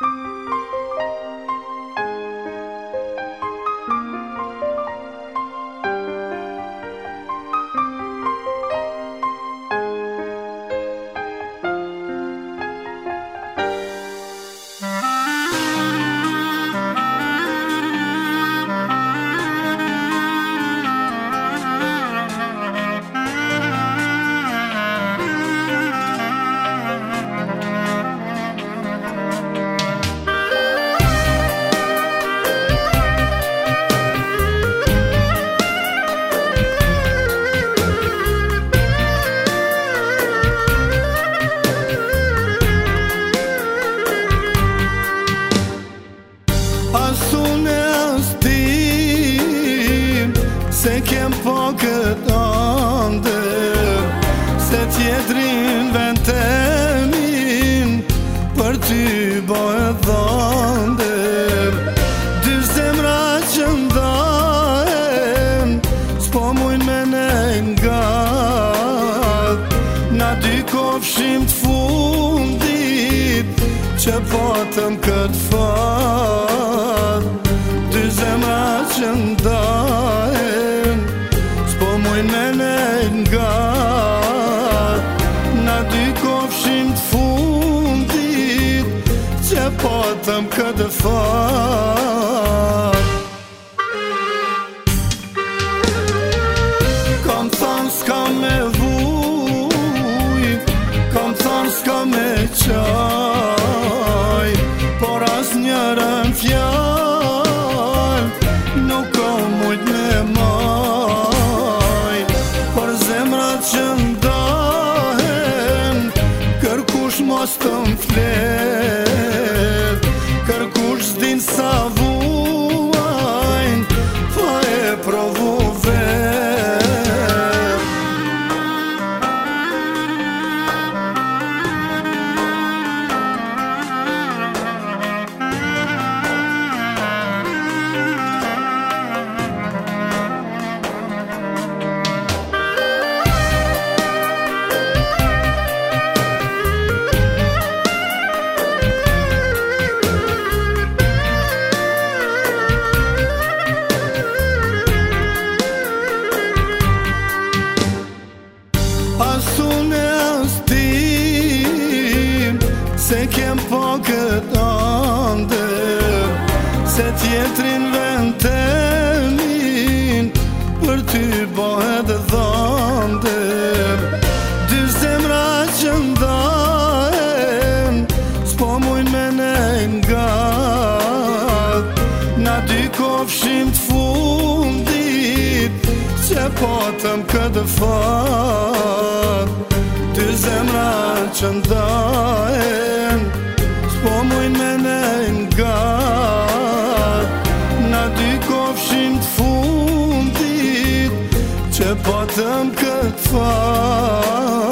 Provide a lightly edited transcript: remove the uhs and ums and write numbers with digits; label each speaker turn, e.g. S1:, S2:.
S1: Se kem po këtë andër, se tjetrin vend të min, për ty bëhet dhëndër. Dy zemra që ndahen, s'po mujn me ne ngat. Na dy kofshim t'fundit, që patëm këtë fat. Dy zemra që ndahen, me ne ngat. Na dy kofshim t'fundit, që patëm këtë fat. Kam thonë s'ka me vuj, kam thonë s'ka me qaj, por as njërën fjall nuk kam mujt me maj. Që ndahen, kërkush mos të m'flet, kërkush s'din sa vuajn, fa e provu vet. Se kem po këtë andër, se tjetrin vend të min, për ty bëhet dhëndër. Dy zemra që ndahen, s'po mujn me ne ngat. Na dy kofshim t'fundit, që patëm këtë fat. Dy zemra që ndahen, s'po mujn me ne ngat. Na dy kofshim t'fundit, që patëm këtë fat.